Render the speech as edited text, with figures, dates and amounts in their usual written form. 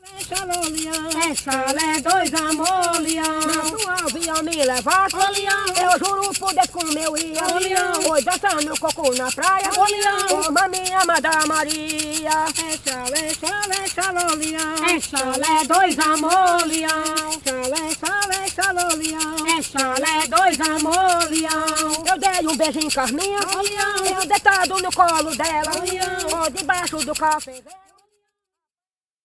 É chalé, dois amor, leão. No avião me leva, eu juro por Deus com meu leão. Foi dançando coco na praia, como a minha amada Maria. É chalé, chalé, chalô, leão. É chalé, dois amor, leão. Chalé, chalé, chalô, leão. É chalé, dois amor, leão. Eu dei um beijo em Carminha, eu deitado no colo dela, ou debaixo do café.